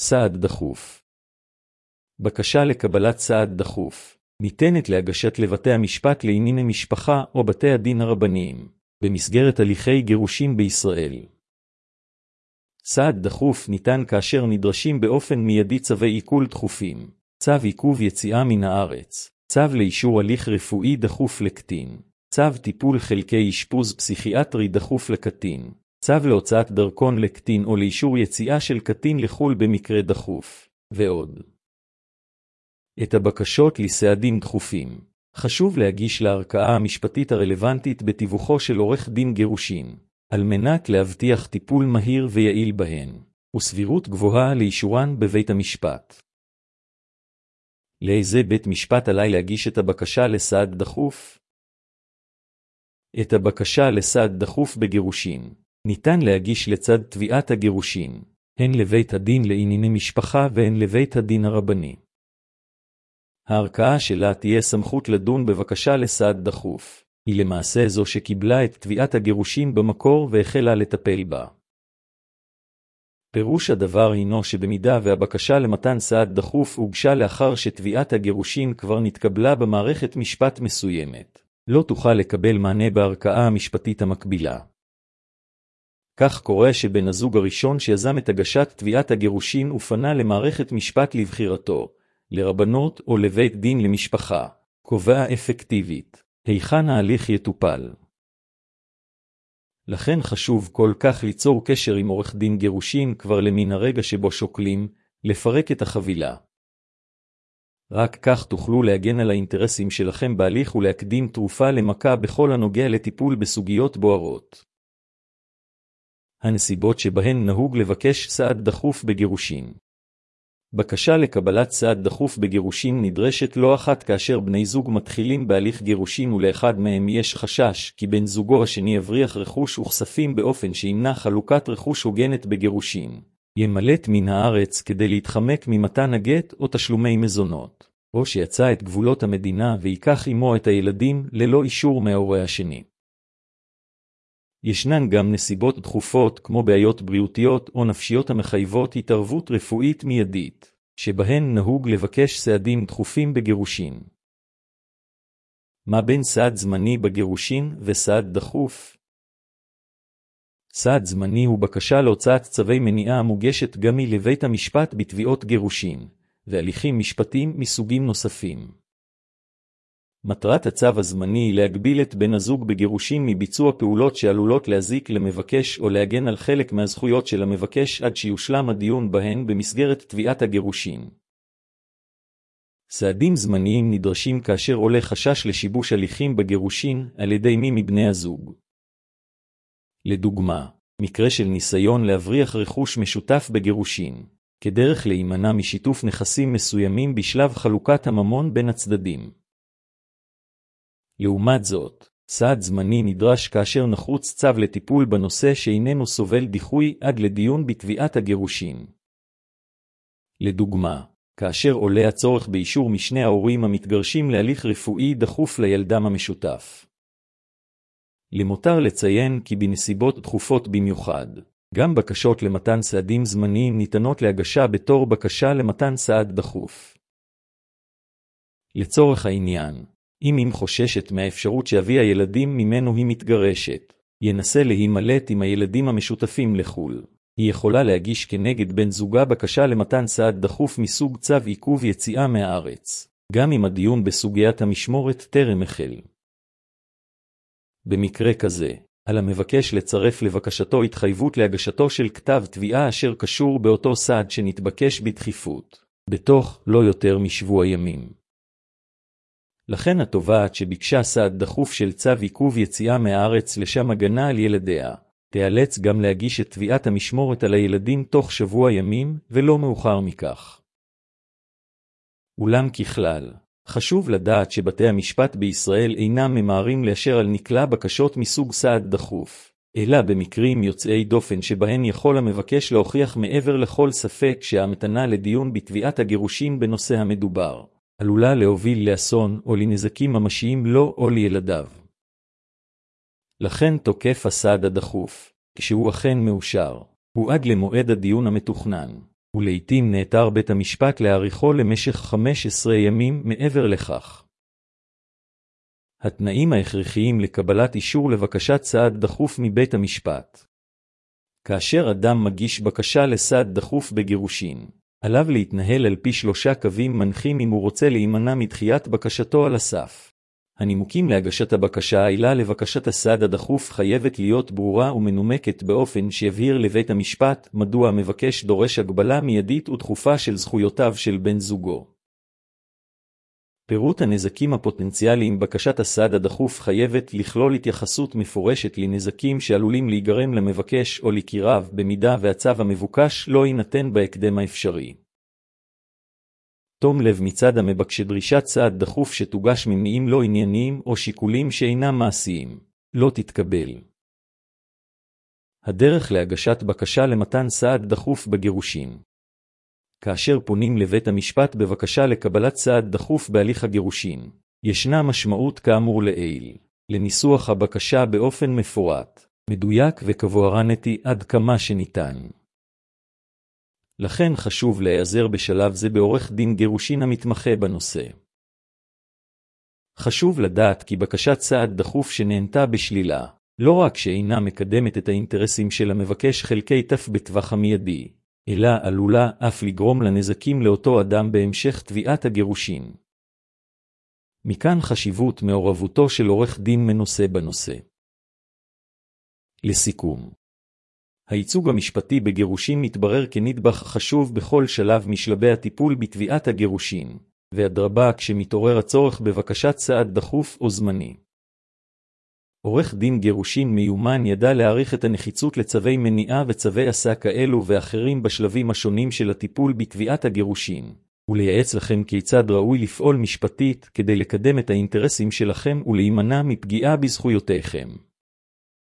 סעד דחוף. בקשה לקבלת סעד דחוף ניתנת להגשת לבתי המשפט לענייני משפחה או בתי הדין הרבניים, במסגרת הליכי גירושין בישראל. סעד דחוף ניתן כאשר נדרשים באופן מיידי צווי עיקול דחופים, צו עיכוב יציאה מן הארץ, צו לאישור הליך רפואי דחוף לקטין, צו טיפול חלקי אשפוז פסיכיאטרי דחוף לקטין, צו להוצאת דרכון לקטין או לאישור יציאה של קטין לחו"ל במקרה דחוף, ועוד. את הבקשות לסעדים דחופים חשוב להגיש לערכאה המשפטית הרלוונטית בתיווכו של עורך דין גירושין, על מנת להבטיח טיפול מהיר ויעיל בהן, וסבירות גבוהה לאישורן בבית המשפט. לאיזה בית משפט עלי להגיש את הבקשה לסעד דחוף? את הבקשה לסעד דחוף בגירושין ניתן להגיש לצד תביעת הגירושין, הן לבית הדין לענייני משפחה והן לבית הדין הרבני. הערכאה שלה תהיה סמכות לדון בבקשה לסעד דחוף, היא למעשה זו שקיבלה את תביעת הגירושין במקור והחלה לטפל בה. פירוש הדבר הינו שבמידה והבקשה למתן סעד דחוף הוגשה לאחר שתביעת הגירושין כבר נתקבלה במערכת משפט מסוימת, לא תוכל לקבל מענה בערכאה המשפטית המקבילה. כך קורה שבן הזוג הראשון שיזם את הגשת תביעת הגירושין ופנה למערכת משפט לבחירתו, לרבנות או לבית דין למשפחה, קובע אפקטיבית, היכן ההליך יטופל. לכן חשוב כל כך ליצור קשר עם עורך דין גירושין כבר למן הרגע שבו שוקלים לפרק את החבילה. רק כך תוכלו להגן על האינטרסים שלכם בהליך ולהקדים תרופה למכה בכל הנוגע לטיפול בסוגיות בוערות. הנסיבות שבהן נהוג לבקש סעד דחוף בגירושין. בקשה לקבלת סעד דחוף בגירושין נדרשת לא אחת כאשר בני זוג מתחילים בהליך גירושין ולאחד מהם יש חשש כי בן זוגו השני יבריח רכוש וכספים באופן שימנע חלוקת רכוש הוגנת בגירושין, ימלט מן הארץ כדי להתחמק ממתן הגט או תשלומי מזונות, או שיצא את גבולות המדינה ויקח עמו את הילדים ללא אישור מההורה השני. ישנן גם נסיבות דחופות כמו בעיות בריאותיות או נפשיות המחייבות התערבות רפואית מיידית, שבהן נהוג לבקש סעדים דחופים בגירושין. מה בין סעד זמני בגירושין וסעד דחוף? סעד זמני הוא בקשה להוצאת צווי מניעה המוגשת גם לבית המשפט בתביעות גירושין, והליכים משפטיים מסוגים נוספים. מטרת הצו הזמני היא להגביל את בן הזוג בגירושין מביצוע פעולות שעלולות להזיק למבקש או להגן על חלק מהזכויות של המבקש עד שיושלם הדיון בהן במסגרת תביעת הגירושין. סעדים זמניים נדרשים כאשר עולה חשש לשיבוש הליכים בגירושין על ידי מי מבני הזוג. לדוגמה, מקרה של ניסיון להבריח רכוש משותף בגירושין, כדרך להימנע משיתוף נכסים מסוימים בשלב חלוקת הממון בין הצדדים. לעומת זאת, סעד זמני נדרש כאשר נחוץ צו לטיפול בנושא שאיננו סובל דיחוי עד לדיון בתביעת הגירושין. לדוגמה, כאשר עולה הצורך באישור משני ההורים המתגרשים להליך רפואי דחוף לילדם המשותף. למותר לציין כי בנסיבות דחופות במיוחד, גם בקשות למתן סעדים זמניים ניתנות להגשה בתור בקשה למתן סעד דחוף. לצורך העניין, אם חוששת מהאפשרות שאבי הילדים ממנו היא מתגרשת, ינסה להימלט עם הילדים המשותפים לחו"ל. היא יכולה להגיש כנגד בן זוגה בקשה למתן סעד דחוף מסוג צו עיכוב יציאה מהארץ, גם אם הדיון בסוגיית המשמורת טרם החל. במקרה כזה, על המבקש לצרף לבקשתו התחייבות להגשתו של כתב תביעה אשר קשור באותו סעד שנתבקש בדחיפות, בתוך לא יותר משבוע ימים. לכן התובעת שביקשה סעד דחוף של צו עיכוב יציאה מהארץ לשם הגנה על ילדיה, תיאלץ גם להגיש את תביעת המשמורת על הילדים תוך שבוע ימים ולא מאוחר מכך. אולם ככלל, חשוב לדעת שבתי המשפט בישראל אינם ממהרים לאשר על נקלה בקשות מסוג סעד דחוף, אלא במקרים יוצאי דופן שבהן יכול המבקש להוכיח מעבר לכל ספק שההמתנה לדיון בתביעת הגירושין בנושא המדובר עלולה להוביל לאסון או לנזקים ממשיים לו או לילדיו. לכן תוקף הסעד הדחוף, כשהוא אכן מאושר, הוא עד למועד הדיון המתוכנן, ולעיתים נעתר בית המשפט להאריכו למשך 15 ימים מעבר לכך. התנאים ההכרחיים לקבלת אישור לבקשת סעד דחוף מבית המשפט. כאשר אדם מגיש בקשה לסעד דחוף בגירושין, עליו להתנהל על פי 3 קווים מנחים אם הוא רוצה להימנע מדחיית בקשתו על הסף. הנימוקים להגשת הבקשה העילה לבקשת הסעד הדחוף חייבת להיות ברורה ומנומקת באופן שיבהיר לבית המשפט מדוע המבקש דורש הגבלה מיידית ודחופה של זכויותיו של בן זוגו. פירוט הנזקים הפוטנציאליים בקשת הסעד הדחוף חייבת לכלול התייחסות מפורשת לנזקים שעלולים להיגרם למבקש או ליקיריו במידה והצו המבוקש לא יינתן בהקדם האפשרי. תום לב מצד המבקש דרישת סעד דחוף שתוגש ממניעים לא ענייניים או שיקולים שאינם מעשיים, לא תתקבל. הדרך להגשת בקשה למתן סעד דחוף בגירושין. כאשר פונים לבית המשפט בבקשה לקבלת סעד דחוף בהליך הגירושין, ישנה משמעות כאמור לעיל, לניסוח הבקשה באופן מפורט, מדויק וקוהרנטי עד כמה שניתן. לכן חשוב להיעזר בשלב זה בעורך דין גירושין המתמחה בנושא. חשוב לדעת כי בקשת סעד דחוף שנענתה בשלילה, לא רק שאינה מקדמת את האינטרסים של המבקש חלקי תף בטווח המיידי, אלא עלולה אף לגרום לנזקים לאותו אדם בהמשך תביעת הגירושין. מכאן חשיבות מעורבותו של עורך דין מנוסה בנושא. לסיכום, הייצוג המשפטי בגירושין מתברר כנדבך חשוב בכל שלב משלבי הטיפול בתביעת הגירושין, ואדרבה כשמתעורר הצורך בבקשת סעד דחוף או זמני. עורך דין גירושין מיומן ידע להעריך את הנחיצות לצווי מניעה וצווי עשה כאלו ואחרים בשלבים השונים של הטיפול בתביעת הגירושין, ולייעץ לכם כיצד ראוי לפעול משפטית כדי לקדם את האינטרסים שלכם ולהימנע מפגיעה בזכויותיכם.